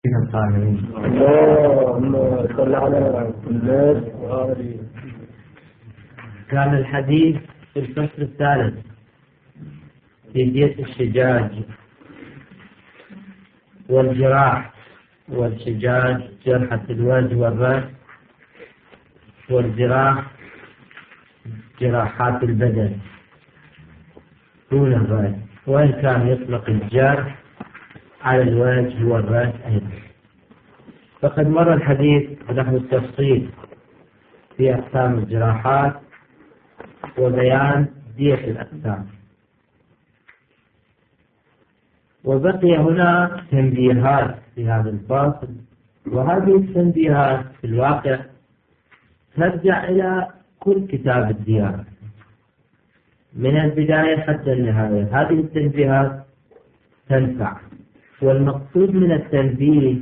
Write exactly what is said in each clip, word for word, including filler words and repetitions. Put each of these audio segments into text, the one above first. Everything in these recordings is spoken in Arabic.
اللهم صل على الناس وآله. كان الحديث في الفصل الثالث في دية الشجاج والجراح، والشجاج جرحة الوجه والرأس، والجراح جراحات البدن دون الرأس، وإن كان يطلق الجرح على الوجه والرأس أيضا. فقد مر الحديث ونحو التفصيل في أقسام الجراحات وبيان دية الأقسام، وبقي هنا تنبيهات في هذا الفصل، وهذه التنبيهات في الواقع ترجع إلى كل كتاب الديانة من البداية حتى النهاية. هذه التنبيهات تنفع، والمقصود من التنبيه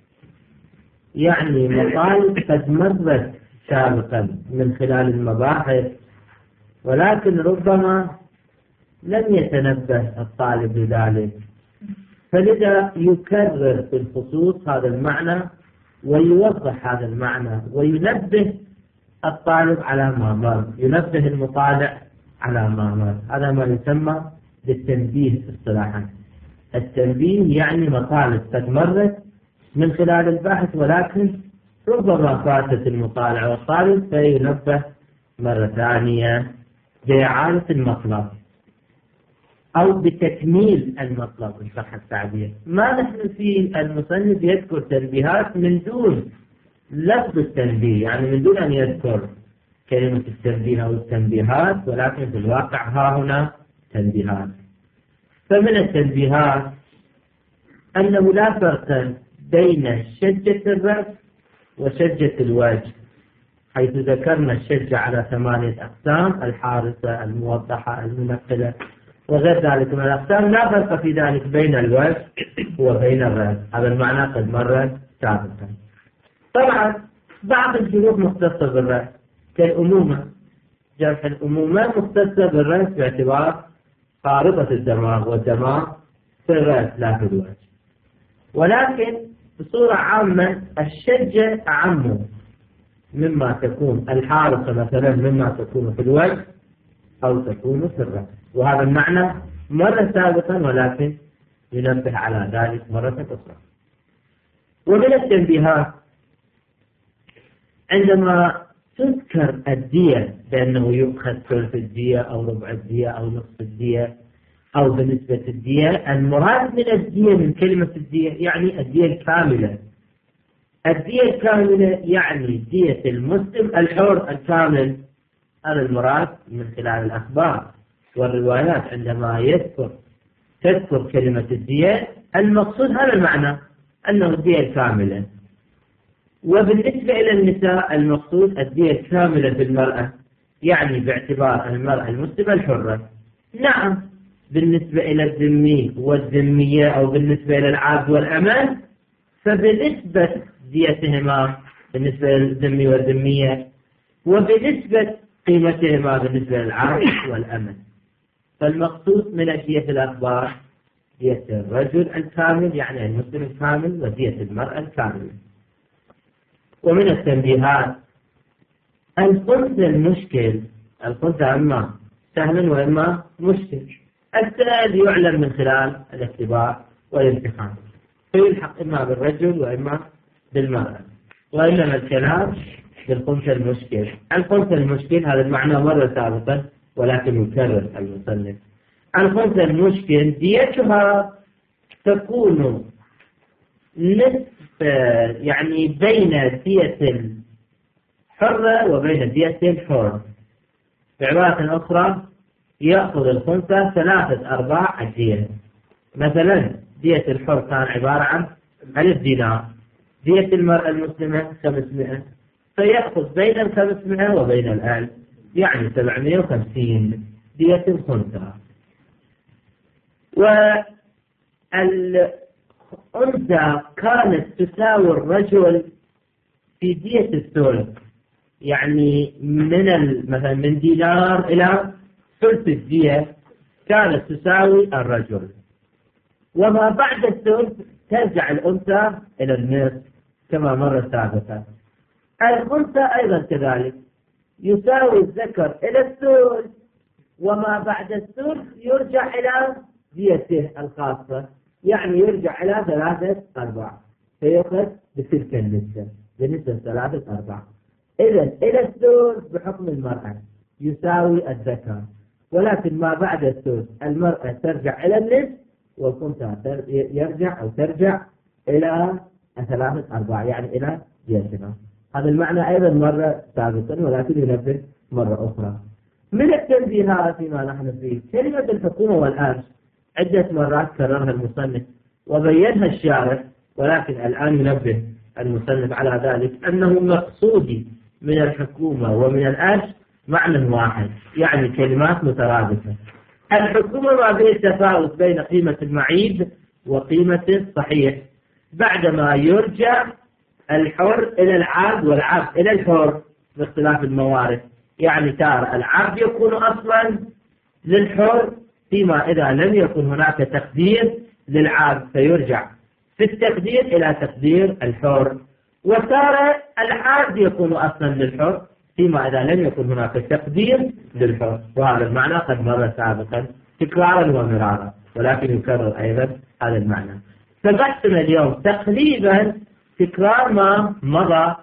يعني مطالب قد مرت سابقا من خلال المباحث، ولكن ربما لم يتنبه الطالب لذلك، فلذا يكرر في الخصوص هذا المعنى ويوضح هذا المعنى وينبه الطالب على ما مر، ينبه المطالع على ما مر. هذا ما يسمى بالتنبيه اصطلاحا. التنبيه يعني مطالب قد مرت من خلال البحث، ولكن ربما فاتت المطالع والطالب فينبه مرة ثانية بإعادة المطلب أو بتكميل المطلب إن صح التعبير. ما نحن في المصنف يذكر تنبيهات من دون لفظ التنبيه، يعني من دون أن يذكر كلمة التنبيه أو التنبيهات، ولكن في الواقع ها هنا تنبيهات. فمن التنبيهات أنه لا فرق بين شجة الرأس وشجة الوجه، حيث ذكرنا الشجة على ثمانية أقسام: الحارسة، الموضحة، المنقلة وغير ذلك من الأقسام. لا فرق في ذلك بين الوجه وبين الرأس. هذا المعنى قد مر سابقا. طبعا بعض الجروح مختصة بالرأس كالأمومة، جرح الأمومة مختصة بالرأس باعتبار قاربة الدماغ، والدماغ في الرأس لا في الوجه. ولكن بصورة عامة الشجة أعم مما تكون الحارسة مثلا مما تكون في الوجه أو تكون في الرأس، وهذا المعنى مرة سابقا ولكن ينبه على ذلك مرة أخرى. ومن التنبيهات عندما تذكر الدية بأنه يؤخذ ثلث الدية أو ربع الدية أو نصف الدية أو بنسبة الدية، المراد من الدية من كلمة الدية يعني الدية الكاملة. الدية الكاملة يعني دية المسلم الحر الكامل. هذا المراد من خلال الأخبار والروايات. عندما يذكر تذكر كلمة الدية المقصود هذا المعنى، أنه الدية الكاملة. وبالنسبة إلى النساء المقصود الدية الكاملة بالمرأة، يعني باعتبار المرأة المسلمة الحرة. نعم بالنسبة إلى الذمي والذمية أو بالنسبة إلى العبد والأمة فبنسبة ديتهما بالنسبة للذمي والذمية، وبنسبة قيمتهما بالنسبة للعبد والأمة. فالمقصود من دية الأخبار دية الرجل الكامل يعني المسلم الكامل، ودية المرأة الكاملة. ومن التنبيهات الخنثى المشكل. الخنثى إما سهل وإما مشكل. السهل يعلم من خلال الاختبار والامتحان، فيلحق إما بالرجل وإما بالمرأة، وإنما الكلام بالخنثى المشكل. الخنثى المشكل هذا المعنى مرة سابقا ولكن يكرر المصنف. الخنثى المشكل ديتها تكون نصف يعني بين دية الحرة وبين دية الحر. بعبارة أخرى يأخذ الخنثى ثلاثة أرباع الدية. مثلا دية الحر كان عبارة عن ألف دينار، دية المرأة المسلمة خمسمائة، فيأخذ بين الخمسمائة وبين الألف يعني سبعمائة وخمسين دية الخنثى. والأنثى كانت تساوي الرجل في دية الثلث، يعني من مثلا من دينار إلى ثلث الدية كانت تساوي الرجل، وما بعد الثلث ترجع الأنثى إلى النصف كما مر سابقا. الأنثى أيضا كذلك يساوي الذكر إلى الثلث، وما بعد الثلث يرجع إلى ديته الخاصة، يعني يرجع إلى ثلاثة أرباع، فيأخذ بتلك النسبة بنسبة ثلاثة أرباع. إذا إلى الثلث بحكم المرأة يساوي الذكر، ولكن ما بعد الثلث المرأة ترجع إلى النصف والأنثى يرجع أو ترجع إلى ثلاثة أرباع، يعني إلى ديتنا. هذا المعنى أيضا مرة سابقا، ولكن ينبه مرة أخرى. من التنبيهات فيما نحن فيه كلمة الحكومة والأرش عدة مرات كررها المصنف وبينها الشارح، ولكن الآن ينبه المصنف على ذلك أنه مقصودي من الحكومة ومن الأرش معنى واحد، يعني كلمات مترادفة. الحكومة ما بين التفاوت بين قيمة المعيب وقيمة الصحيح بعدما يرجع الحر إلى العبد والعبد إلى الحر باختلاف الموارد. يعني تارة العبد يكون أصلا للحر، فيما إذا لم يكن هناك تقدير للعبد فيرجع في التقدير إلى تقدير الحر، وتارة العبد يكون أصلا للحر فيما إذا لم يكن هناك تقدير للحر. وهذا المعنى قد مر سابقا تكرارا ومرارا، ولكن يكرر أيضا هذا المعنى. فبحثنا اليوم تقريبا تكرار ما مضى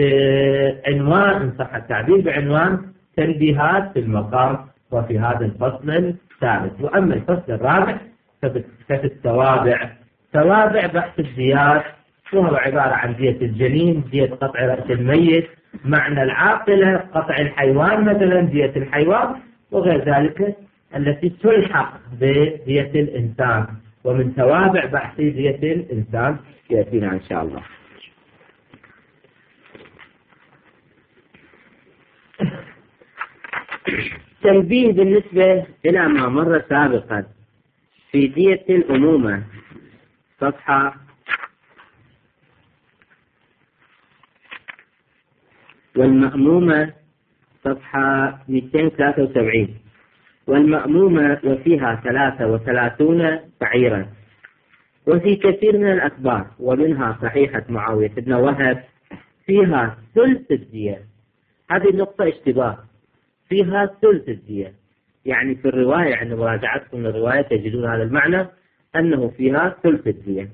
بعنوان، إن صح التعبير، بعنوان تنبيهات في المقام وفي هذا الفصل الثالث. وأما الفصل الرابع ففي التوابع. توابع بحث الديات، وهو عبارة عن دية الجنين، دية قطع رأس الميت، معنى العاقلة، قطع الحيوان مثلا دية الحيوان، وغير ذلك التي تلحق بدية الإنسان. ومن توابع بحث دية الإنسان يأتينا إن شاء الله. تنبيه بالنسبة إلى ما مر سابقا في دية الأمومة، صفحة والمأمومة صفحة مئتين وثلاثة وسبعين. والمأمومة وفيها ثلاثة وثلاثون بعيرا، وفي كثير من الأخبار ومنها صحيحة معاوية بن وهب فيها ثلث الدية. هذه النقطة اشتباه، فيها ثلث الدية، يعني في الرواية عند مراجعتكم للرواية تجدون هذا المعنى أنه فيها ثلث الدية،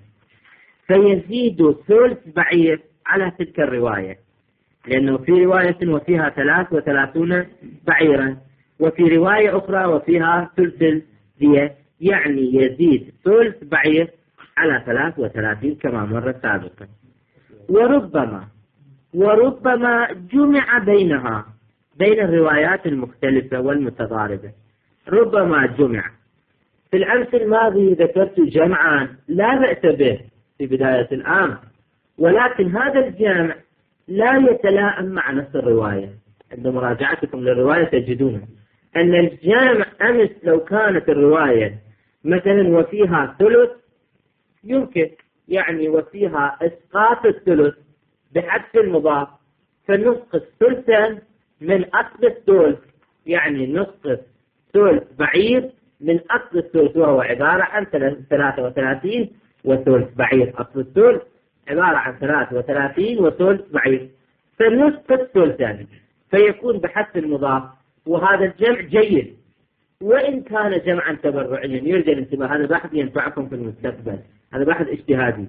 فيزيد ثلث بعير على تلك الرواية، لأنه في رواية وفيها ثلاث وثلاثون بعيرا، وفي رواية أخرى وفيها ثلث الدية، يعني يزيد ثلث بعير على ثلاث وثلاثين كما مر سابقا. وربما وربما جمع بينها بين الروايات المختلفة والمتضاربة، ربما جمع. في الأمس الماضي ذكرت جمعا لا بأس به في بداية الآن، ولكن هذا الجمع لا يتلائم مع نص الرواية. عند مراجعتكم للرواية تجدون أن الجمع أمس لو كانت الرواية مثلا وفيها ثلث يمكن، يعني وفيها إسقاط الثلث بحذف المضاف، فنسقط ثلثا من أصل الثلث، يعني نسقط ثلث بعير من أصل الثلث، وهو عبارة عن ثلاثة وثلاثين وثلث بعير. أصل الثلث عبارة عن ثلاثة وثلاثين وثلث بعير، فنسقط ثلثا فيكون بحذف المضاف. وهذا الجمع جيد وإن كان جمعا تبرعيا، يرجى الانتباه، هذا بحث ينفعكم في المستقبل، هذا بحث اجتهادي.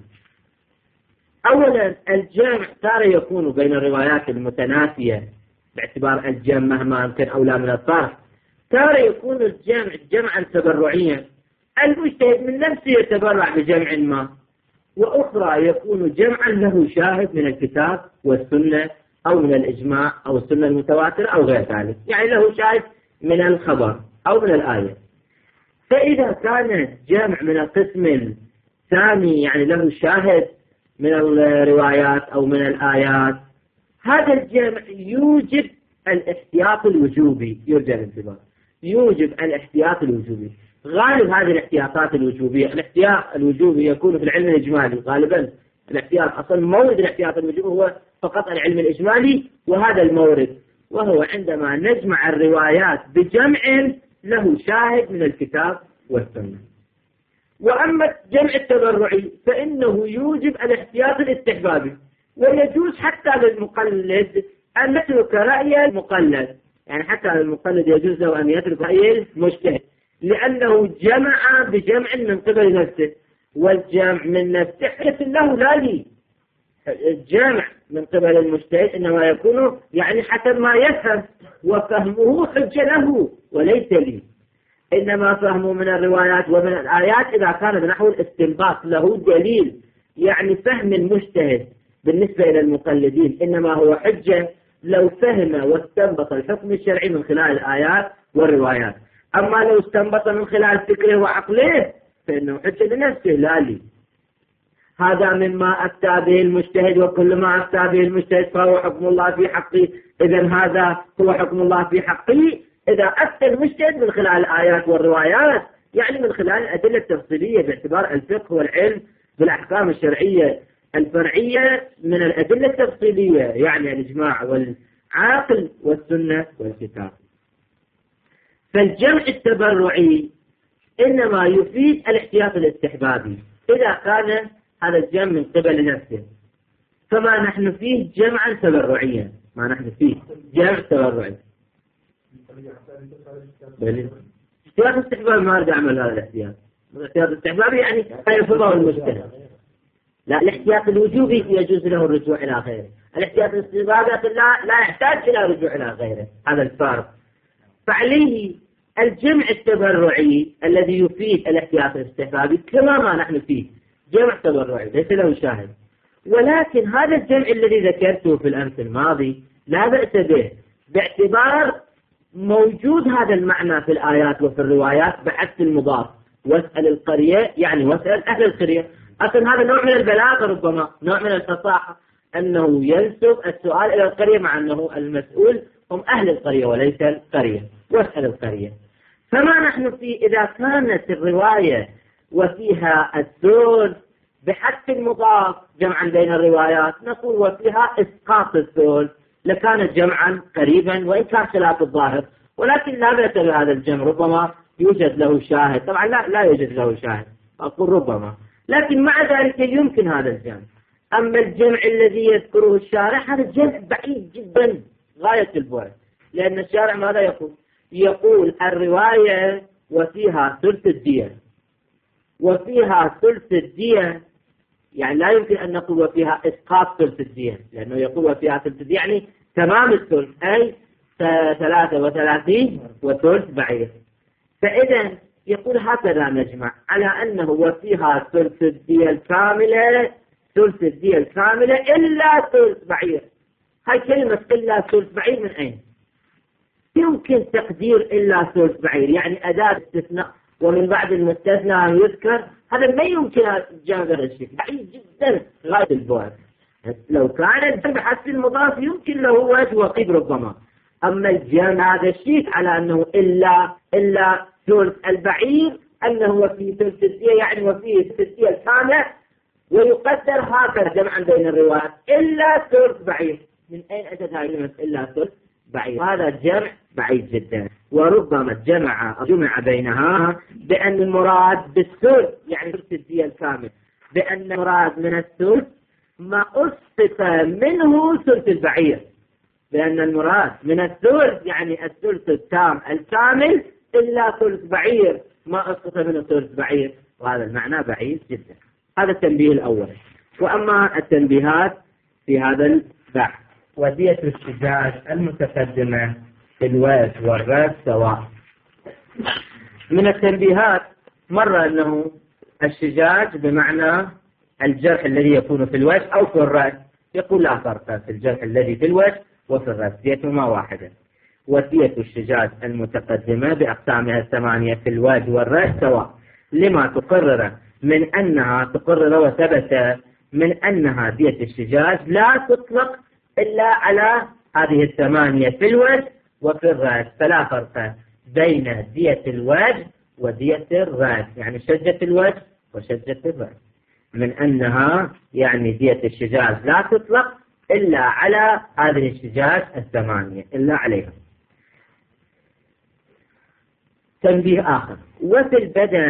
أولا الجمع تارة يكون بين الروايات المتنافية باعتبار الجمع مهما أمكن أولى من الطرح، تارة يكون الجمع جمعا تبرعيا، المجتهد من نفسه يتبرع بجمع ما، وأخرى يكون جمعا له شاهد من الكتاب والسنة أو من الإجماع أو السنة المتواترة أو غير ذلك، يعني له شاهد من الخبر أو من الآية. فإذا كان جمع من القسم الثاني يعني له شاهد من الروايات أو من الآيات، هذا الجمع يوجب الاحتياط الوجوبي، يرجى الانتباه، يوجب الاحتياط الوجوبي. غالب هذه الاحتياطات الوجوبية، الاحتياط الوجوبي يكون في العلم الإجمالي غالبا. الاحتياط أصلا مورد الاحتياط الوجوبي هو فقط العلم الإجمالي، وهذا المورد وهو عندما نجمع الروايات بجمع له شاهد من الكتاب والسنة. وأما الجمع التبرعي فإنه يوجب الاحتياط الاستحبابي، ويجوز حتى للمقلد أن يترك رأي المقلد، يعني حتى المقلد يجوز له أن يترك رأي المجتهد، لأنه جمع بجمع من قبل نفسه، والجمع من نفسه حجة له لا لي. الجمع من قبل المجتهد إنما يكون يعني حسب ما يفهم، وفهمه حجة له وليس لي. إنما فهمه من الروايات ومن الآيات إذا كان بنحو الاستنباط له دليل، يعني فهم المجتهد بالنسبة إلى المقلدين إنما هو حجة لو فهم واستنبط الحكم الشرعي من خلال الآيات والروايات. أما لو استنبط من خلال فكره وعقله فإنه حجة لنفسه لا لي. هذا مما أفتى به المجتهد، وكل ما أفتى به المجتهد فهو حكم الله في حقه، إذن هذا هو حكم الله في حقه إذا أفتى المجتهد من خلال الآيات والروايات، يعني من خلال الأدلة التفصيلية باعتبار الفقه والعلم بالأحكام الشرعية الفرعية من الأدلة التفصيلية، يعني الإجماع والعقل والسنة والكتاب. فالجمع التبرعي إنما يفيد الاحتياط الاستحبابي إذا كان هذا الجمع من قبل نفسه، فما نحن فيه جمعا تبرعيا، ما نحن فيه جمع تبرعي. احتياط استحبابي ما أرجع أعمل هذا الاحتياط. الاحتياط الاستحبابي يعني لا يفضل المجتهد، لا الاحتياط الوجوبي يجوز له الرجوع إلى غيره، الاحتياط الاستحبابي لا, لا يحتاج إلى الرجوع إلى غيره، هذا الفارق. فعليه الجمع التبرعي الذي يفيد الاحتياط الاستحبابي كما ما نحن فيه جمع تبرعي ليس له شاهد، ولكن هذا الجمع الذي ذكرته في الأمس الماضي لا بأس به باعتبار موجود هذا المعنى في الآيات وفي الروايات بحث المضاف، واسأل القرية يعني واسأل أهل القرية. أصلا هذا نوع من البلاغة، ربما نوع من الفصاحة أنه ينسب السؤال إلى القرية مع أنه المسؤول هم أهل القرية وليس القرية، واسأل القرية. فما نحن فيه إذا كانت الرواية وفيها الثلث بحث المضاف جمعا بين الروايات نقول وفيها إسقاط الثلث لكانت جمعا قريبا وإن كان خلاف الظاهر، ولكن لا بأس بهذا الجمع، ربما يوجد له شاهد، طبعا لا لا يوجد له شاهد أقول ربما، لكن مع ذلك يمكن هذا الجمع. أما الجمع الذي يذكره الشارع هذا الجمع بعيد جدا غاية البعد، لأن الشارع ماذا يقول؟ يقول الرواية وفيها ثلث الدية، وفيها ثلث الدية يعني لا يمكن أن نقول وفيها إسقاط ثلث الدية، لأنه يقول وفيها ثلث الدية يعني تمام الثلث أي ثلاثة وثلاثين وثلث بعير. فإذا يقول هكذا نجمع على أنه وفيها ثلث الدية الكاملة، ثلث الدية الكاملة إلا ثلث بعير. هاي كلمة إلا ثلث بعير من أين؟ يمكن تقدير إلا ثلث بعير يعني أداة استثناء ومن بعد المستثنى يذكر، هذا ما يمكن جابر الشيء بعيد جدا غاية البعد. لو كان الجمع حسب المضاف يمكن له وجه وقيد ربما، أما الجمع هذا الشيء على أنه إلا إلا ثلث البعير أنه وفي ثلث الدية يعني وفي ثلث الدية الكاملة، ويقدر هكذا جمعا بين الروايات إلا ثلث بعير. من أين أتت هذه كلمة إلا ثلث بعيد؟ هذا جمع بعيد جدا، وربما جمع جمع بينها بأن المراد بالثلث يعني ثلث الدية الكامل، بأن المراد من الثلث ما أسقط منه ثلث البعير، بأن المراد من الثلث يعني الثلث التام الكامل إلا ثلث بعير ما أسقط منه ثلث بعير، وهذا المعنى بعيد جدا. هذا التنبيه الأول. وأما التنبيهات في هذا البحث، ودية الشجاج المتقدمة في الوجه والرأس سواء. من التنبيهات مرة أنه الشجاج بمعنى الجرح الذي يكون في الوجه أو في الرأس، يقول لا فرق في الجرح الذي في الوجه وفي الرأس، ديتهما واحدة. ودية الشجاج المتقدمة بأقسامها الثمانية في الوجه والرأس سواء، لما تقرر من أنها تقرر وثبت من أنها دية الشجاج لا تطلق إلا على هذه الثمانية في الوجه وفي الرأس، فلا فرق بين دية الوجه ودية الرأس، يعني شجة الوجه وشجة الرأس، من أنها يعني دية الشجاج لا تطلق إلا على هذه الشجاج الثمانية إلا عليها. تنبيه آخر، وفي البدن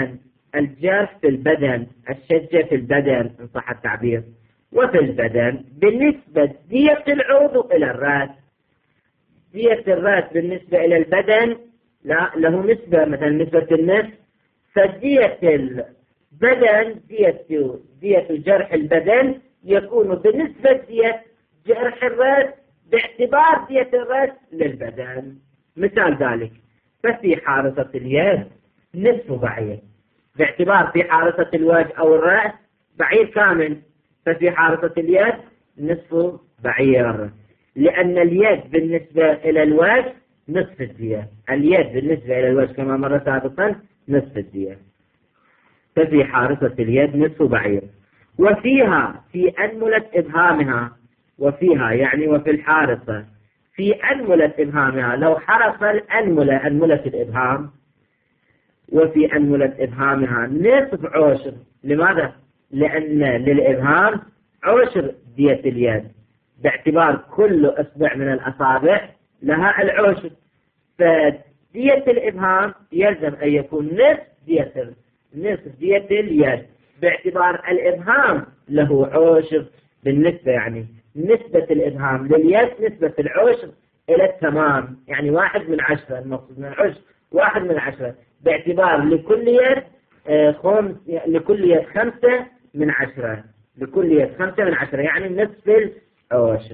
الجرح في البدن، الشجة في البدن إن صح التعبير، وفي البدن بالنسبة دية العضو إلى الرأس. دية الرأس بالنسبة إلى البدن لا له نسبة، مثلا نسبة النصف، فدية البدن دية دية جرح البدن يكون بالنسبة دية جرح الرأس باعتبار دية الرأس للبدن. مثال ذلك ففي حارصة اليد نصف بعير، باعتبار في حارصة الوجه أو الرأس بعير كامل، ففي حارصة اليد نصف بعير، لأن اليد بالنسبة إلى الوجه نصف الدية، اليد بالنسبة إلى الوجه كما مر سابقا نصف الدية، ففي حارصة اليد نصف بعير. وفيها في أنملة إبهامها، وفيها يعني وفي الحارصة في أنملة إبهامها، لو حرص الأنملة أنملة الإبهام، وفي أنملة إبهامها نصف عشر. لماذا؟ لأن للإبهام عشر دية اليد، باعتبار كل إصبع من الأصابع لها العشر، فدية الإبهام يلزم أن يكون نصف دية نصف دية اليد، باعتبار الإبهام له عشر بالنسبة، يعني نسبة الإبهام لليد نسبة العشر إلى التمام، يعني واحد من عشرة، المقصود من العشر واحد من عشرة، باعتبار لكل يد خمس، لكل يد خمسة من عشرة، لكل يد خمسة من عشرة يعني نصف العشر.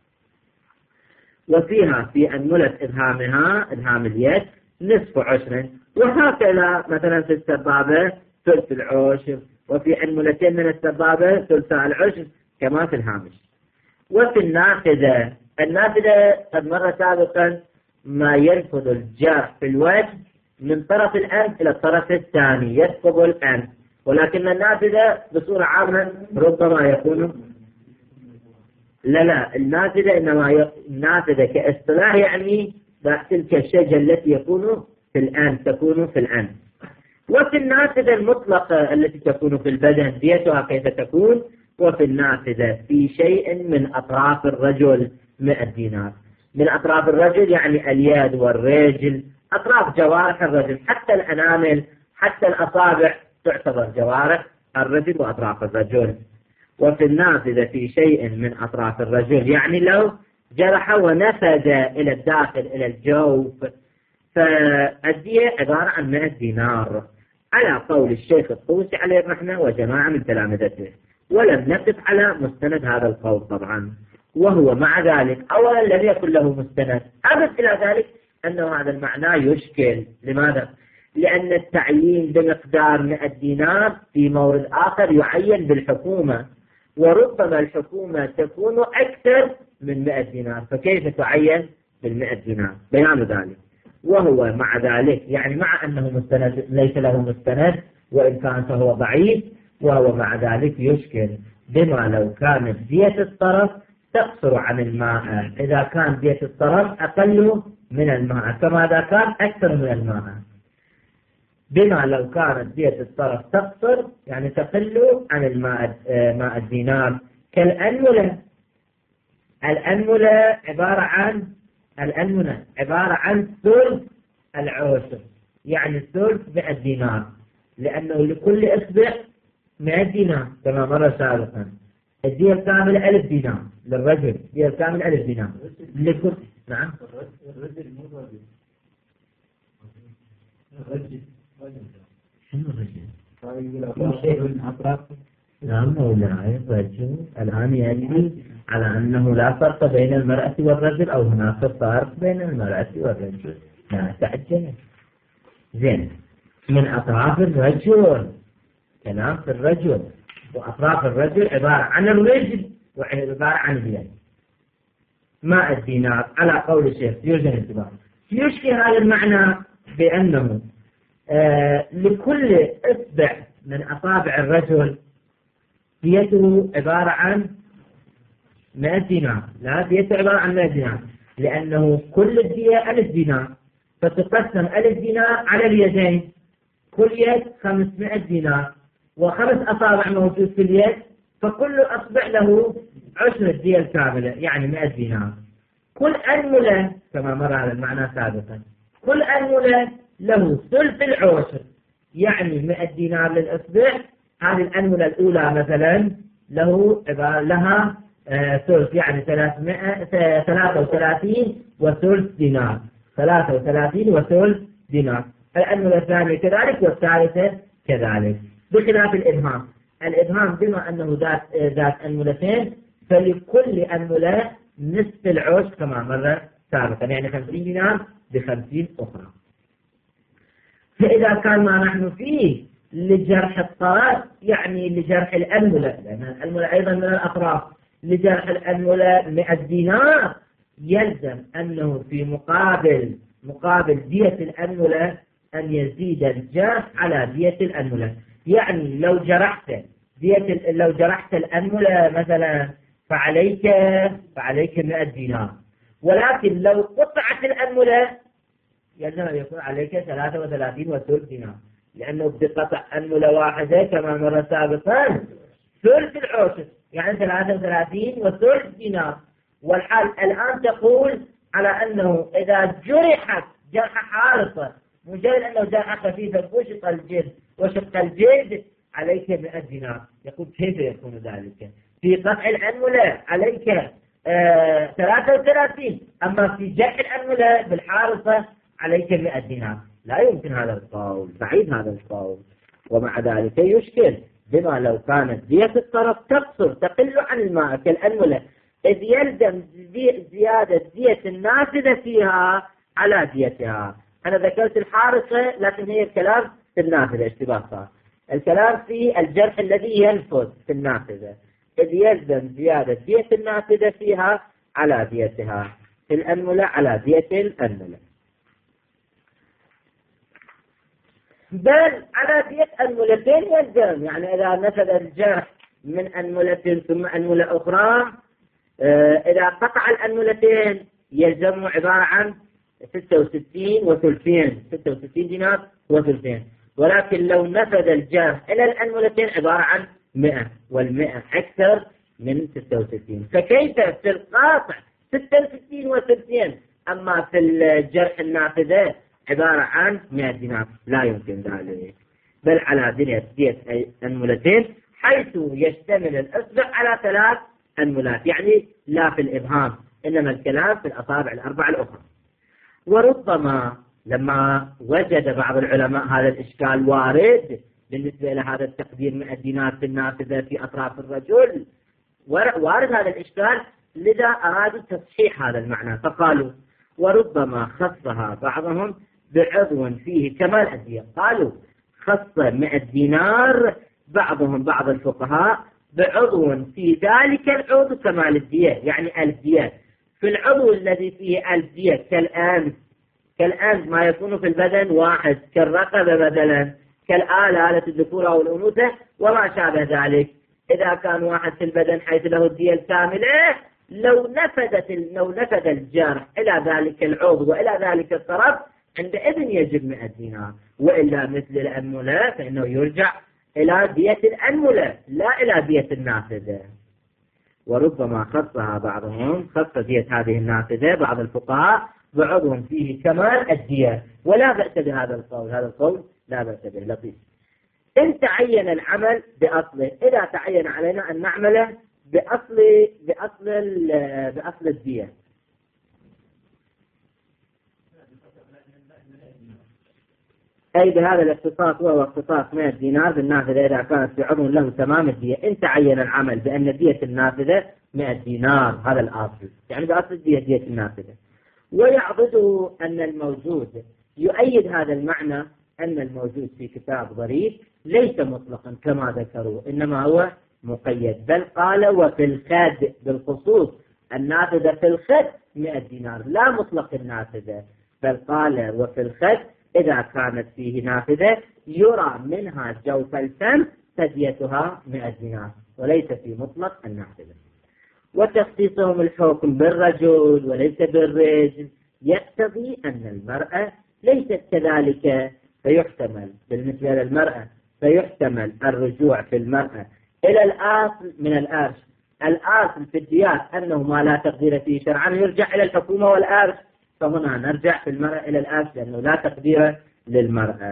وفيها في أنملة إبهامها إبهام اليد نصف عشر، وهكذا مثلا في السبابة ثلث العشر، وفي أنملتين من السبابة ثلث العشر كما في الهامش. وفي النافذة، النافذة قد مر سابقا ما ينفذ الجرح في الوجه من طرف الأنف إلى الطرف الثاني، يثقب الأنف، ولكن النافذة بصورة عامة ربما يكون لا لا النافذة إنما ي... النافذة كاصطلاح يعني تلك الشجرة التي يكون في الأنف تكون في الأنف. وفي النافذة المطلقة التي تكون في البدن ديتها كيف تكون؟ وفي النافذة في شيء من أطراف الرجل مئة دينار. من أطراف الرجل يعني اليد والرجل، أطراف جوارح الرجل، حتى الأنامل حتى الأصابع تعتبر جوارح الرجل وأطراف الرجل. وفي النافذة في شيء من أطراف الرجل يعني لو جرح ونفذ إلى الداخل إلى الجوف، فالدية عبارة عن مئة دينار على قول الشيخ الطوسي عليه الرحمة وجماعة من تلامذته، ولم نقف على مستند هذا القول طبعا، وهو مع ذلك أولا لم يكن له مستند، أضف إلى ذلك أنه هذا المعنى يشكل. لماذا؟ لأن التعيين بمقدار مئة دينار في مورد آخر يعين بالحكومة، وربما الحكومة تكون أكثر من مئة دينار، فكيف تعين بالمئة دينار؟ بيان ذلك. وهو مع ذلك يعني مع أنه مستند ليس له مستند وإن كان فهو ضعيف، وهو مع ذلك يشكل بما لو كانت دية الطرف تقصر عن الماء، إذا كان دية الطرف أقل من الماء كما إذا كان أكثر من الماء، بما لو كانت دية الطرف تقصر يعني تقل عن الماء ماء الدينار. كالأنملة، الأنملة عبارة عن الأنملة عبارة عن ثلث العشر، يعني ثلث مئة دينار، لأنه لكل إصبع مئة دينار كما مر سابقا. الدية الكاملة ألف دينار للرجل، الدية الكاملة ألف دينار لكل. نعم الرجل مو رجل، الرجل شنو الرجل؟ كل شيء من أطراف. نعم مولاي الرجل الآن يأتي على أنه لا فرق بين المرأة والرجل، أو هناك فرق بين المرأة والرجل، لا تعجل. زين، من أطراف الرجل كلام في الرجل، وأطراف الرجل عبارة عن الرجل وعبارة عن اليد. ماء الدينار على قول الشيخ يوجد انتباه. يشكي هذا المعنى بأنه آه لكل إصبع من أصابع الرجل ديته عبارة عن مئة دينار، لا ديته عبارة عن مئة دينار، لأنه كل الدية ألف دينار، فتقسم ألف دينار على اليدين، كل يد خمسمائة دينار، وخمس أصابع موجود في اليد، فكل أصبع له عشر الدية الكاملة يعني مئة دينار. كل أنملة كما مر على المعنى سابقا، كل أنملة له ثلث العشر، يعني مئة دينار للإصبع. هذه الأنملة الأولى مثلا له لها ثلث، يعني ثلاثمائة ثلاثة وثلاثين وثلث دينار، ثلاثة وثلاثين وثلث دينار. الأنملة الثانية كذلك، والثالثة كذلك. بخلاف الإبهام، الإبهام بما أنه ذات ذات أنملتين فلكل أنملة نصف العشر كما مر سابقا، يعني خمسين دينار بخمسين أخرى. فإذا كان ما نحن فيه لجرح الطرف، يعني لجرح الأنملة، لأن الأنملة أيضا من الأطراف، لجرح الأنملة مئة دينار، يلزم أنه في مقابل مقابل دية الأنملة أن يزيد الجرح على دية الأنملة. يعني لو جرحت دية لو جرحت الأنملة مثلا فعليك فعليك مئة دينار، ولكن لو قطعت الأنملة يلزم أن يكون عليك ثلاثة وثلاثين وثلث دينار، لأنه بقطع أنملة واحدة كما مر سابقا ثلث العشر، يعني ثلاثة وثلاثين وثلث دينار. والحال الآن تقول على أنه إذا جرحت جرح حارصة مجرد أنه جرح خفيفا وشق الجلد وشق الجلد عليك مئة دينار. يقول كيف يكون ذلك؟ في قطع الأنملة عليك آه ثلاثة وثلاثين، أما في جرح الأنملة بالحارصة عليك مئة دينار. لا يمكن هذا القول، بعيد هذا القول. ومع ذلك يشكل بما لو كانت دية الطرف تقصر تقل عن الماء كالأنملة، إذ يلزم زيادة دية النافذة فيها على ديتها. أنا ذكرت الحارسة لكن هي الكلام في النافذة، اشتباه صار. الكلام في الجرح الذي ينفذ في النافذة، إذ يلزم زيادة دية النافذة فيها على ديتها، في الأنملة على دية الأنملة، بل على دية أنملتين يلزم. يعني إذا نفذ الجرح من أنملة ثم أنملة أخرى، إذا قطع الأنملتين يلزم عبارة عن ستة وستين وثلثين، ستة وستين دينار وثلثين. ولكن لو نفذ الجرح إلى الأنملتين عبارة عن مئة، والمئة أكثر من ستة وستين. فكيف في القاطع ستة وستين وثلثين، أما في الجرح النافذة عبارة عن مئة دينار؟ لا يمكن ذلك، بل على دية أنملتين، حيث يشتمل الإصبع على ثلاث أنملات، يعني لا في الإبهام، إنما الكلام في الأصابع الأربع الأخرى. وربما لما وجد بعض العلماء هذا الإشكال وارد بالنسبة إلى هذا التقدير مئة دينار في النافذة في أطراف الرجل، وارد هذا الإشكال، لذا أرادوا تصحيح هذا المعنى فقالوا وربما خصها بعضهم بعضو فيه كمال الدية. قالوا خص مئة دينار بعضهم بعض الفقهاء بعضو في ذلك العضو كمال الدية، يعني ألف دية. في العضو الذي فيه ألف دية كالآن كالآن ما يكون في البدن واحد، كالرقبة مثلا، كالآلة، آلة الذكورة أو الأنوثة وما شابه ذلك. إذا كان واحد في البدن حيث له الدية الكاملة، لو نفذت لو نفذ الجرح إلى ذلك العضو وإلى ذلك الطرف عندئذ يجب مئة دينار، وإلا مثل الأنملة فإنه يرجع إلى دية الأنملة لا إلى دية النافذة. وربما خصها بعضهم، خص دية هذه النافذة بعض الفقهاء بعضهم فيه كمال الدية، ولا بأس بهذا القول، هذا القول لا بأس به لطيف. إن تعين العمل بأصله، إذا تعين علينا أن نعمله بأصل بأصل بأصل الدية، أي بهذا الاختصاص، وهو اختصاص مئة دينار بالنافذة إذا كانت في عضو له تمام الدية. إن تعين العمل بأن دية النافذة مئة دينار، هذا الأصل، يعني بأصل الدية دية النافذة. ويعضده أن الموجود يؤيد هذا المعنى، أن الموجود في كتاب ظريف ليس مطلقا كما ذكروا، إنما هو مقيد. بل قال وفي الخد بالخصوص، النافذة في الخد مئة دينار، لا مطلق النافذة، بل قال وفي الخد إذا كانت فيه نافذة يرى منها جوف الفم فديتها مئة دينار، وليس في مطلق النافذة. وتخصيصهم الحكم بالرجل وليس بالرجل يقتضي أن المرأة ليست كذلك، فيحتمل بالنسبة للمرأة فيحتمل الرجوع في المرأة إلى الأصل من الأرش. الأصل في الديات أنه ما لا تقدير فيه شرعا يرجع إلى الحكومة والأرش، فهنا نرجع في المرأة إلى الأرش لأنه لا تقدير للمرأة.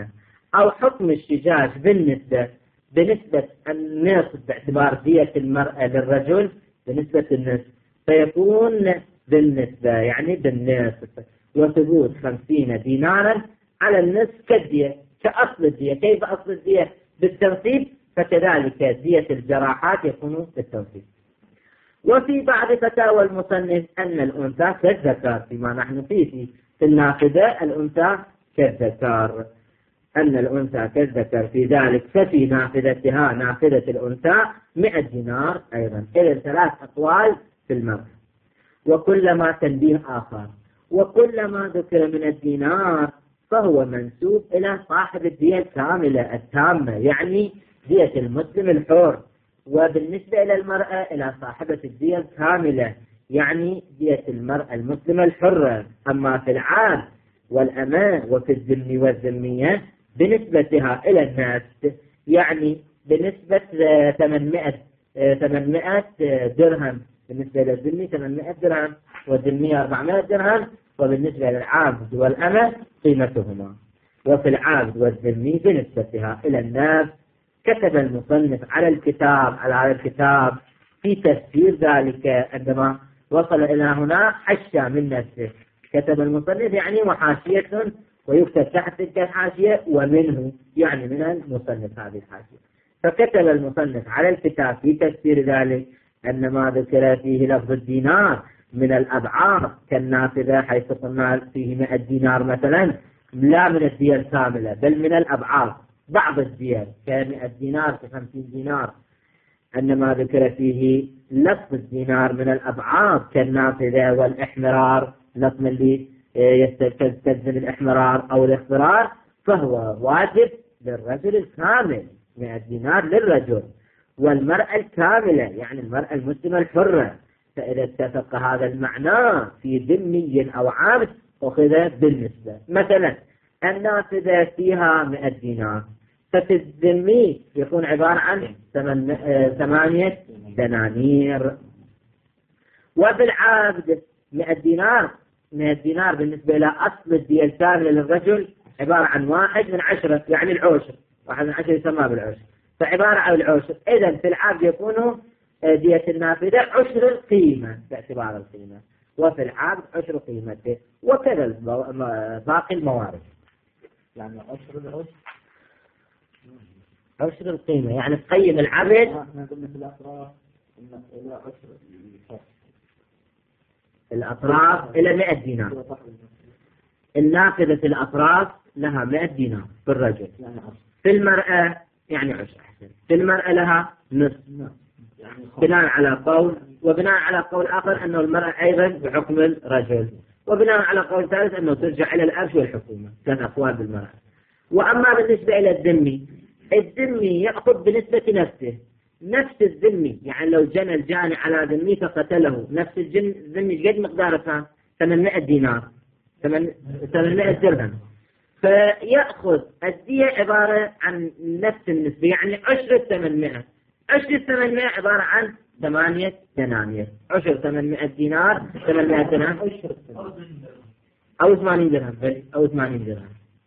أو حكم الشجاج بالنسبة بنسبة النصف باعتبار دية المرأة للرجل بنسبة النصف، فيكون بالنسبة يعني بالنصف، وثبوت خمسين دينارا على النصف كالدية كأصل الدية. كيف أصل الدية؟ بالتنصيب، فكذلك دية الجراحات يكون بالتنصيب. وفي بعض فتاوى المصنف أن الأنثى كالذكر، فيما نحن فيه في النافذة الأنثى كالذكر، أن الأنثى كالذكر في ذلك، ففي نافذتها نافذة الأنثى مئة دينار أيضا. إذن ثلاث أقوال في المرأة. وكلما تنبيه آخر، وكلما ذكر من الدينار فهو منسوب إلى صاحب الدية الكاملة التامة، يعني دية المسلم الحر. وبالنسبة إلى المرأة إلى صاحبة الدية الكاملة، يعني دية المرأة المسلمة الحرة. أما في العام والأمان وفي الذمي والذمية بنسبتها إلى الناس، يعني بنسبة ثمانمائة درهم بالنسبة للذمي، ثمانمائة درهم، والذمية أربعمائة درهم. وبالنسبة للعابد والأمة قيمتهما. وفي العابد والذمي بنسبتها إلى الناس. كتب المصنف على الكتاب على الكتاب في تفسير ذلك، عندما وصل إلى هنا حشى من نفسه. كتب المصنف يعني وحاشية، ويكتب تحت تلك الحاشية ومنه، يعني من المصنف هذه الحاشية. فكتب المصنف على الكتاب في تفسير ذلك أن ما ذكر فيه لفظ الدينار من الأبعاد كالنافذة، حيث قلنا فيه مئة دينار مثلا، لا من الدية الكاملة بل من الأبعاد، بعض الدية كمئة دينار كخمسين دينار. أن ما ذكر فيه لفظ الدينار من الأبعاد كالنافذة والإحمرار، لفظ اللي يستلزم الإحمرار أو الإخضرار، فهو واجب للرجل الكامل، مئة دينار للرجل، والمرأة الكاملة يعني المرأة المسلمة الحرة. فإذا اتفق هذا المعنى في ذمي أو عابد أخذ بالنسبة. مثلا النافذة فيها مئة دينار، ففي الذمي يكون عبارة عن ثمانية دنانير. وبالعابد مئة دينار، مئة دينار بالنسبة إلى أصل الدية الكاملة للرجل عبارة عن واحد من عشرة، يعني العشر، واحد من عشرة يسمى بالعشر، فعبارة عن العشر. إذن في العابد يكون دية النافذة عشر القيمة باعتبار القيمة، وفي العابد عشر قيمته، وكذا باقي الموارد. يعني عشر العشر عشر القيمة، يعني تقيم العبد. احنا قلنا في الأطراف إلى عشر الأطراف إلى مئة دينار. النافذة الأطراف لها مئة دينار في الرجل، في المرأة يعني عشر أحسن، في المرأة لها نصف، بناء على قول، وبناء على قول آخر أنه المرأة أيضا بحكم الرجل، وبناء على قول ثالث أنه ترجع إلى الأرش والحكومة، كان أقوال بالمرأة. وأما بالنسبة إلى الذمي، الذمي يأخذ بنسبة نفسه، نفس الذمي، يعني لو جنى الجاني على ذمي فقتله، نفس الذمي قد مقداره كان ثمانمائة دينار، ثمانمائة درهم، فيأخذ الدية عبارة عن نفس النسبة، يعني عشر ثمانمائة، عشر ثمانمائة عبارة عن ثمانية دنانير، عشر ثمانمائة دينار، ثمانمائة درهم أو ثمانين درهم، بل أو ثمانين درهم.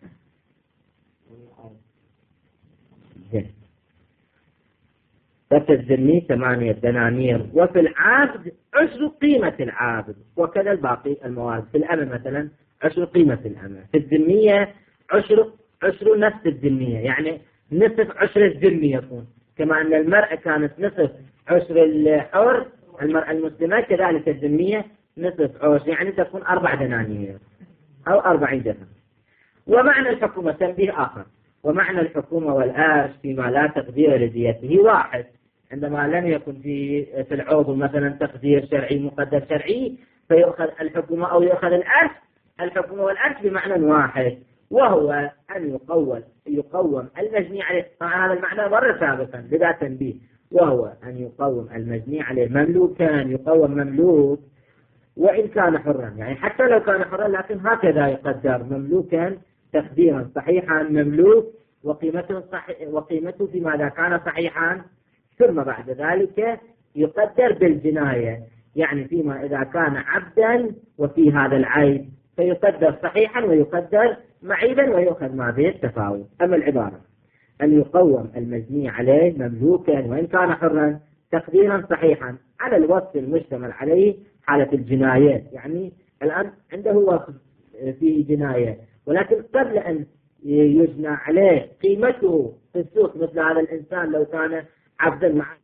ففي الذمي ثمانية دنانير، وفي العابد عشر قيمة العابد، وكذا الباقي الموارد. في الأمة مثلا عشر قيمة الأمة، في الذمية عشر عشر نفس الذمية، يعني نصف عشر الذمي يكون، كما أن المرأة كانت نصف عشر الحر المرأة المسلمة، كذلك الذمية نصف عشر، يعني تكون أربع دنانير أو أربعين درهم. ومعنى الحكومة تنبيه آخر، ومعنى الحكومة والآرش فيما لا تقدير لديته واحد، عندما لم يكن في في العضو مثلا تقدير شرعي مقدر شرعي فيؤخذ الحكومة أو يؤخذ الآرش. الحكومة والآرش بمعنى واحد، وهو أن يقوم يقوم المجني عليه. طبعا هذا المعنى مر سابقا بلا تنبيه، وهو أن يقوم المجني عليه مملوكا، يقوم مملوك وإن كان حرا، يعني حتى لو كان حرا لكن هكذا يقدر مملوكا تقديرا صحيحا، مملوك وقيمته صحيح، وقيمته فيما إذا كان صحيحا، ثم بعد ذلك يقدر بالجناية، يعني فيما إذا كان عبدا وفي هذا العيب فيقدر صحيحا ويقدر معيبا ويؤخذ مع به التفاوت. أما العبارة أن يقوم المجني عليه مملوكا وإن كان حرا تقديرا صحيحا على الوصف المشتمل عليه حالة الجناية، يعني الآن عنده وصف فيه جناية ولكن قبل أن يجنى عليه قيمته في السوق مثل هذا الإنسان لو كان عبدا معه،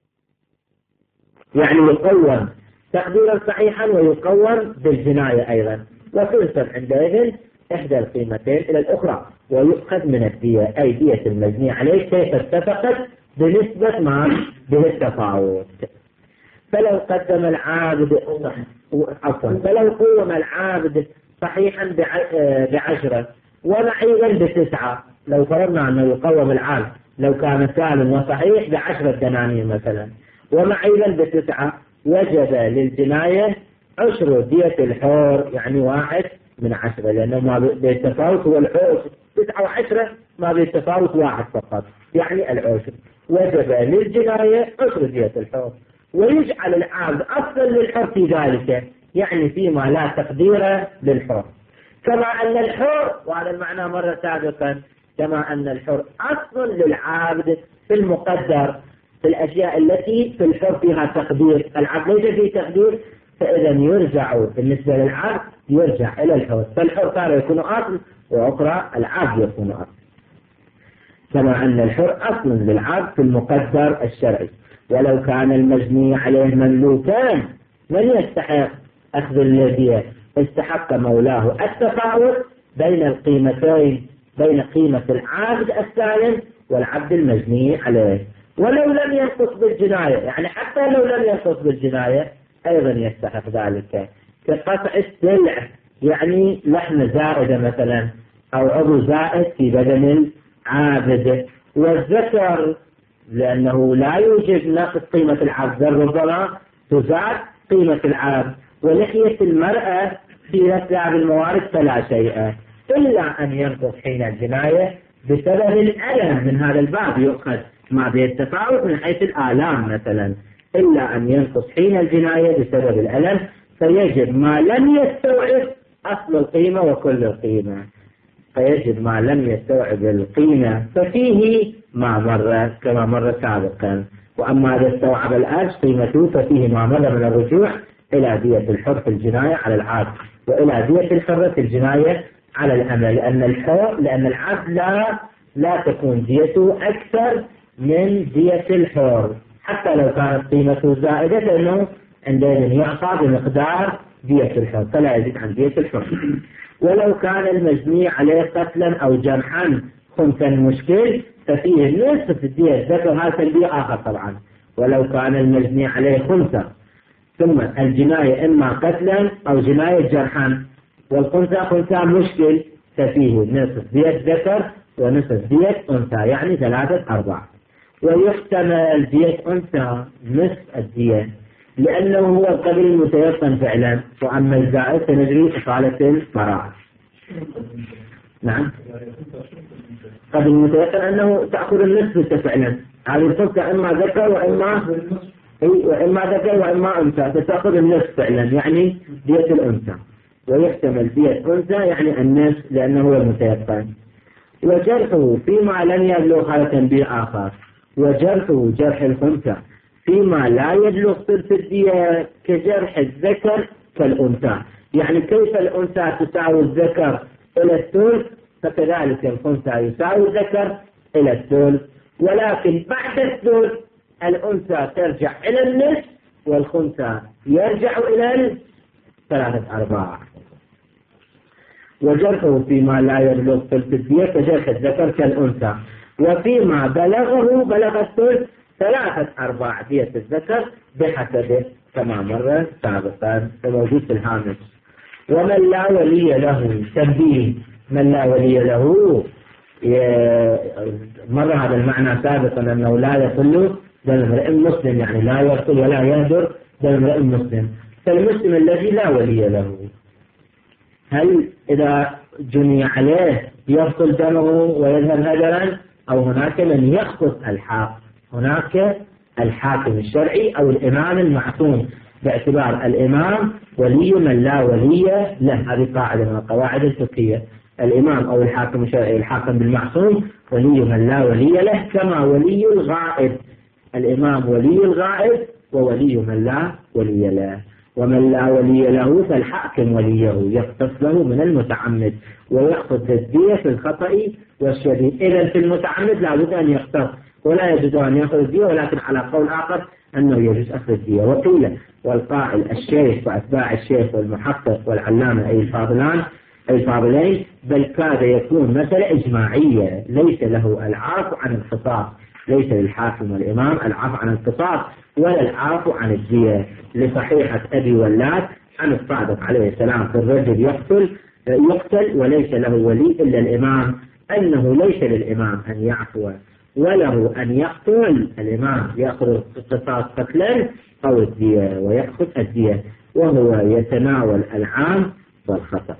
يعني يقوم تقديرا صحيحا ويقوم بالجناية أيضا، وتنسب عندئذ إحدى القيمتين إلى الأخرى ويؤخذ من الدية، أي دية المجني عليه كيف اتفقت بنسبة ما به التفاوت. فلو قدم العابد عفوا فلو قوم العابد صحيحا بعشرة ومعيبا بتسعة، لو فرضنا أنه يقوم العابد لو كان سالم وصحيح بعشرة دنانير مثلا ومعيبا بتسعة، وجب للجناية عشر دية الحور، يعني واحد من عشرة، لأنه ما بالتفاوت هو العشر، تسعة وعشرة ما بالتفاوت واحد فقط يعني العشر. وجب للجناية عشر دية الحور، ويجعل العابد أصلا للحر في ذلك، يعني فيما لا تقدير للحر، كما أن الحر، وهذا المعنى مرة سابقا، كما أن الحر أصل للعابد في المقدر في الأشياء التي في الحر فيها تقدير، العبد ليس فيه تقدير، فإذا يرجع بالنسبة للعبد يرجع إلى الحر، فالحر تارة يكون أصل وأخرى العبد يكون أصل، كما أن الحر أصل للعبد في المقدر الشرعي. ولو كان المجني عليه مملوكان من يستحق أخذ الدية؟ استحق مولاه التفاوت بين القيمتين، بين قيمة العابد السالم والعبد المجني عليه، ولو لم ينقص بالجناية، يعني حتى لو لم ينقص بالجناية أيضا يستحق ذلك، كقطع السلع، يعني لحم زائدة مثلا أو عضو زائد في بدن العابد، والذكر لأنه لا يوجد نقص قيمة العبد ربما تزاد قيمة العبد، ولحية المرأة في أسباب الموارد فلا شيء إلا أن ينقص حين الجناية بسبب الألم، من هذا الباب يؤخذ ما به التفاوت من حيث الآلام مثلا، إلا أن ينقص حين الجناية بسبب الألم، فيجب ما لم يستوعب أصل القيمة وكل القيمة، فيجب ما لم يستوعب القيمة ففيه ما مر كما مر سابقا، وأما إذا استوعب الأجل قيمته ففيه ما مر من الرجوع إلى دية الحر في الجناية على العبد وإلى دية الحر في الجناية على الأمل، لأن الحر لأن العبد لا لا تكون ديته أكثر من دية الحر حتى لو كانت قيمته زائدة، لأنه عندما يعطى بمقدار دية الحر فلا يزيد عن دية الحر. ولو كان المجني عليه قتلا أو جرحا خنثا مشكل ففيه نصف الدية الذكر، هذا تنبيه آخر طبعا. ولو كان المجني عليه خنثى ثم الجناية إما قتلا أو جناية جرحا والخنثى خنثى مشكل ففيه نصف دية ذكر ونصف دية أنثى، يعني ثلاثة أرباع. ويحتمل دية أنثى نصف الدية لأنه هو القبيل المتيقن فعلا، وأما الزائد فنجري إقالة الفراغ. نعم، قبل المتيقن أنه تأخذ النصف فعلا، هذه الفرصة إما ذكر وإما وإما ذكر وإما أنثى، فتأخذ النصف فعلا يعني دية الأنثى. ويحتمل دية أنثى يعني النصف لأنه هو المتيقن. وجرحه فيما لم يبلغ، هذا تنبيه آخر، وجرحه جرح الخنثى فيما لا يبلغ ثلث الدية كجرح الذكر كالأنثى، يعني كيف الأنثى تساوي الذكر إلى الثلث فكذلك الخنثى يساوي الذكر إلى الثلث، ولكن بعد الثلث الأنثى ترجع إلى النصف والخنثى يرجع إلى ثلاثة أرباع. وجرحه فيما لا يبلغ ثلث الدية كجرح الذكر كالأنثى، وفيما بلغه بلغ الثلث ثلاثة أرباع دية الذكر بحسبه كما مر سابقا موجود في الهامش. ومن لا ولي له، تنبيه، من لا ولي له مر هذا المعنى سابقا أنه لا يصل دم امرئ مسلم، يعني لا يصل ولا يهدر دم امرئ مسلم. فالمسلم الذي لا ولي له هل إذا جني عليه يفصل دمه ويذهب هدرا، أو هناك من يخصص الحق؟ هناك الحاكم الشرعي أو الإمام المعصوم باعتبار الإمام ولي من لا ولي له. هذه قاعدة من القواعد الفقهية. الإمام أو الحاكم الشرعي الحاكم بالمعصوم ولي من لا ولي له، كما ولي الغائب. الإمام ولي الغائب وولي من لا ولي له. ومن لا ولي له فالحاكم وليه، يقتص له من المتعمد ويأخذ الدية في الخطأ والشديد. إذا في المتعمد لا بد أن يقتص ولا يجوز أن يأخذ الدية، ولكن على قول آخر أنه يجوز أخذ الدية. وقيل والقائل الشيخ وأتباع الشيخ والمحقق والعلامة أي الفاضلان أي الفاضلين، بل كاد يكون مسألة إجماعية ليس له العفو عن الخطاب، ليس للحاكم والإمام العفو عن الخطاب ولا العفو عن الدية، لصحيحة أبي ولاد عن الصادق عليه السلام في الرجل يقتل يقتل وليس له ولي إلا الإمام، أنه ليس للإمام أن يعفو وله أن يقتل. الإمام يأخذ القصاص قتلا أو الدية ويأخذ الدية، وهو يتناول العام والخطأ.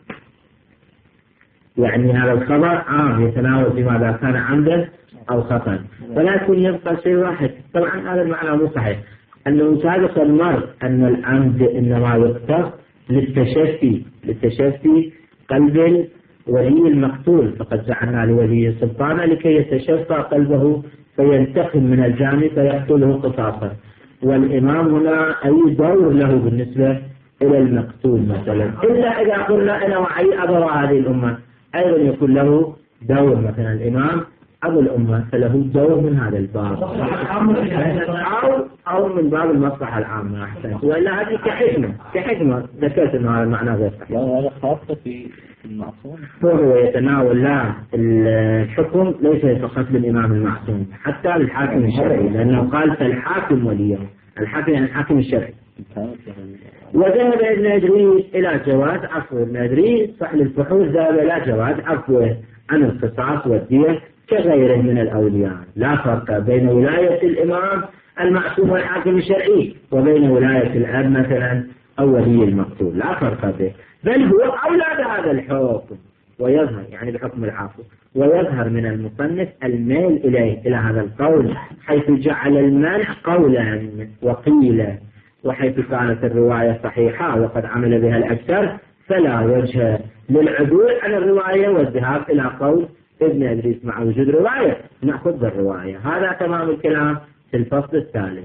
يعني هذا الخبر عام يتناول فيما إذا كان عمدا أو خطأ، ولكن يبقى شيء واحد. طبعا هذا المعنى مو صحيح، أنه سابق المر أن العمد إنما يقتص للتشفي للتشفي قلب ولي المقتول، فقد جعلنا لولي السلطان لكي يتشفى قلبه فينتقم من الجاني فيقتله قصاصا. والإمام هنا أي دور له بالنسبة إلى المقتول مثلا، إلا إذا قلنا أنا وعي أبرى هذه الأمة أيضا يكون له دور. مثلا الإمام أبو الأمة فله دور من هذا الباب، أو أو من باب المصلحة العامة أحسن، ولا هذه كحكمة كحكمة ذكرت أن هذا المعنى غير صحيح. هذا خاصة في المعصوم، هو يتناول لا الحكم ليس فقط للإمام المعصوم، حتى للحاكم الشرعي، لأنه قال فالحاكم وليه، الحاكم يعني الحاكم الشرعي. وذهب ابن إدريس إلى جواز عفو. ابن إدريس صاحب الفحول ذهب إلى جواز عفوه عن القصاص والدية كغيره من الأولياء. لا فرق بين ولاية الإمام المعصوم والحاكم الشرعي وبين ولاية الأب مثلا أو ولي المقتول، لا فرق به، بل هو أولى بهذا الحكم. ويظهر يعني بحكم العفو، ويظهر من المصنف الميل إليه إلى هذا القول، حيث جعل المنع قولا وقيلا، وحيث كانت الرواية صحيحة وقد عمل بها الأكثر فلا وجه للعدول عن الرواية والذهاب إلى قول ابن إدريس مع وجود رواية نأخذ بالرواية. هذا تمام الكلام في الفصل الثالث.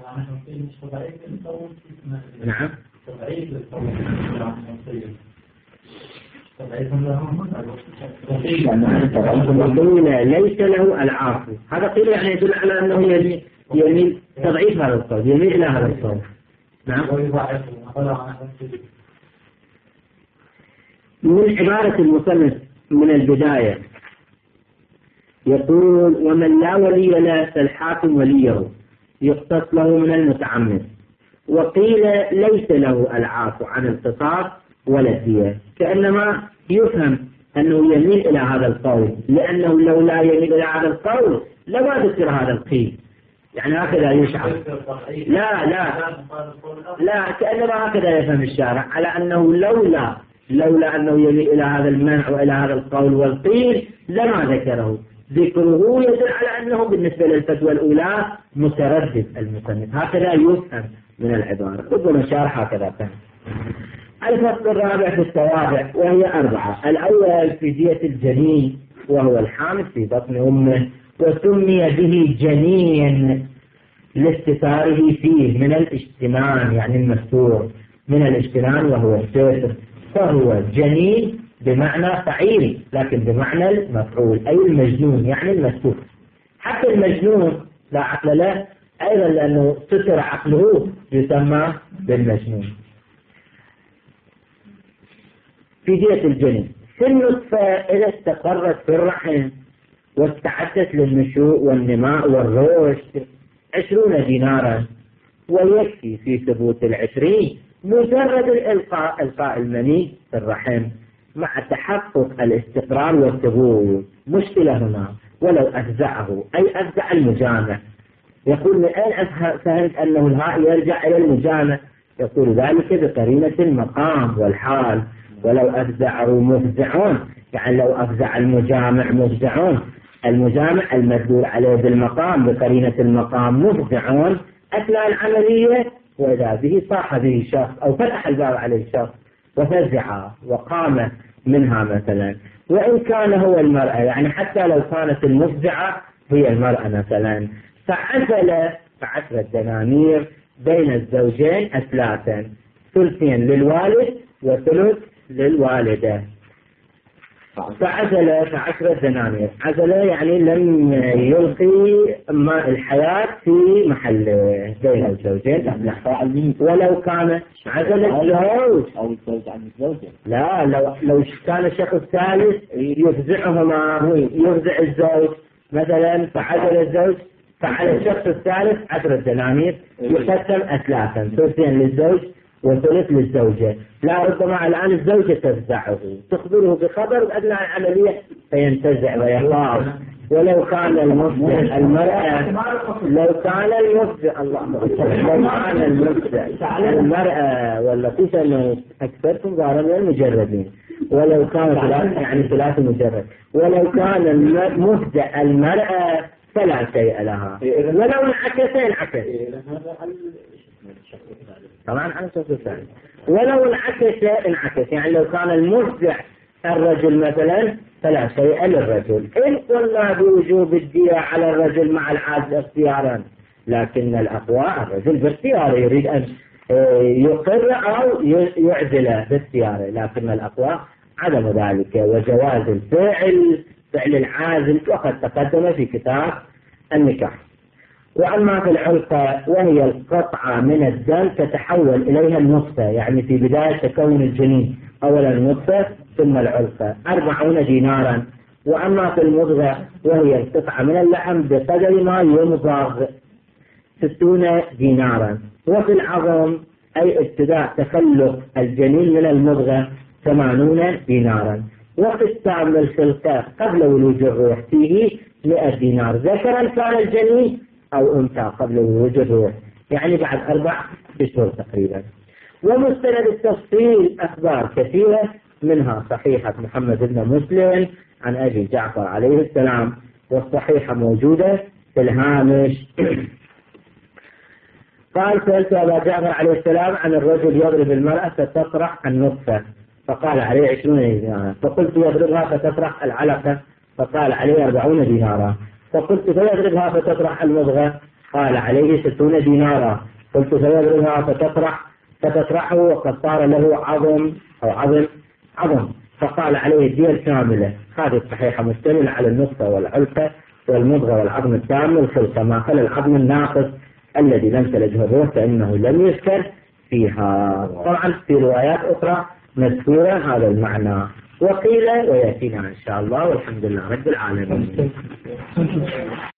نعم. وقيل ليس له العافو، هذا قيل يعني يدل على أنه يميل يميل تضعيف هذا القول، يميل إلى هذا القول. نعم. من عبارة المصنف من البداية يقول ومن لا ولي له فالحاكم وليه يقتص له من المتعمد. وقيل ليس له العافو عن القصاص ولا الدية، كأنما يفهم أنه يميل إلى هذا القول، لأنه لو لا يميل إلى هذا القول لما ذكر هذا القيل، يعني هكذا يشعر. لا لا لا كأنما هكذا يفهم الشارع، على أنه لولا لولا أنه يميل إلى هذا المنع وإلى هذا القول والقيل لما ذكره. ذكره يدل على أنه بالنسبة للفتوى الأولى متردد المصنف، هكذا يفهم من العبارة. ربما شارح هكذا فهم. الفصل الرابع في التوابع وهي أربعة. الأول في دية الجنين وهو الحامل في بطن أمه، وسمي به جنين لاستتاره فيه من الاجتنان، يعني المستور من الاجتنان وهو الستر، فهو جنين بمعنى فعيل لكن بمعنى المفعول، أي المجنون يعني المستور. حتى المجنون لا عقل له أيضا لأنه ستر عقله يسمى بالمجنون. في دية الجنين في النطفة إذا استقرت في الرحم واستعدت للنشوء والنماء والرشد عشرون دينارا، ويكفي في ثبوت العشرين مجرد الإلقاء إلقاء المني في الرحم مع تحقق الاستقرار والثبوت. مشكلة هنا ولو أفزعه أي أفزع المجامع. يقول من أين فهمت أنه الهاء يرجع إلى المجامع؟ يقول ذلك بقرينة المقام والحال. ولو أفزعه مفزعون، يعني لو أفزع المجامع مفزعون، المجامع المدلول عليه بالمقام بقرينة المقام مفزعون أثناء العملية وإذا به صاح به شخص أو فتح الباب عليه شخص وفزع وقام منها مثلا، وإن كان هو المرأة، يعني حتى لو كانت المفزعة هي المرأة مثلا، فعزل عشرة دنانير بين الزوجين أثلاثا، ثلثين للوالد وثلث للوالدة. فعزل عشرة دنانير، عزل يعني لم يلقي ماء الحياة في محله بين الزوجين، ولو كان عزل الزوج أو الزوج عن الزوجة. لا، لو لو كان شخص ثالث يفزعهما، يفزع الزوج مثلا، فعزل الزوج، فعلى الشخص الثالث عشرة دنانير يقسم أثلاثا، ثلثين للزوج وثلث للزوجة. لا، ربما الآن الزوجة تفزعه، تخبره بخبر أثناء العملية فينتزع ويخاف. ولو كان المفزع المرأة، لو كان المفزع الله لو كان المفزع المرأة ولا كيف أكثركم ظاهرا من المجردين، ولو كان يعني ثلاثة مجرد، ولو كان المفزع المرأة فلا شيء لها، ولو انعكس انعكس طبعا على الشخص الثاني، ولو انعكس انعكس، يعني لو كان المفزع الرجل مثلا فلا شيء للرجل، إن قلنا بوجوب الدية على الرجل مع العاجز اختيارا، لكن الأقوى الرجل باختياره يريد أن يقر أو يعزل باختياره، لكن الأقوى عدم ذلك وجواز الفعل فعل العازل، وقد تقدم في كتاب النكاح. وأما في العلقة وهي القطعة من الدم تتحول إليها النطفة، يعني في بداية تكون الجنين أولا النطفة ثم العلقة، أربعون دينارا. وأما في المضغة وهي القطعة من اللحم بقدر ما يمضغ ستون دينارا. وفي العظم أي ابتداء تخلق الجنين من المضغة ثمانون دينارا. وفي التام الخلقة قبل ولوج الروح فيه مئة دينار، ذكرا كان الجنين أو أنثى قبل ولوج الروح، يعني بعد أربع أشهر تقريبا. ومستند التفصيل أخبار كثيرة، منها صحيحة محمد بن مسلم عن أبي جعفر عليه السلام، والصحيحة موجودة في الهامش. قال: سألت أبا جعفر عليه السلام عن الرجل يضرب المرأة فتطرح النطفة، فقال عليه عشرون دينارا. فقلت: يضربها فتطرح العلقة، فقال عليه أربعون دينارا. فقلت: فيضربها فتطرح المضغة، قال عليه ستون دينارا. قلت: فيضربها فتطرح فتطرحه وقد صار له عظم أو عظم عظم، فقال عليه الدية الكاملة. هذه الصحيحة مشتملة على النطفة والعلقة والمضغة والعظم التام والخلقة، ما خلا العظم الناقص الذي لم تلجه الروح فإنه لم يذكر فيها. طبعا في روايات أخرى مذكورة هذا المعنى، وقيل ويأتينا إن شاء الله، والحمد لله رب العالمين.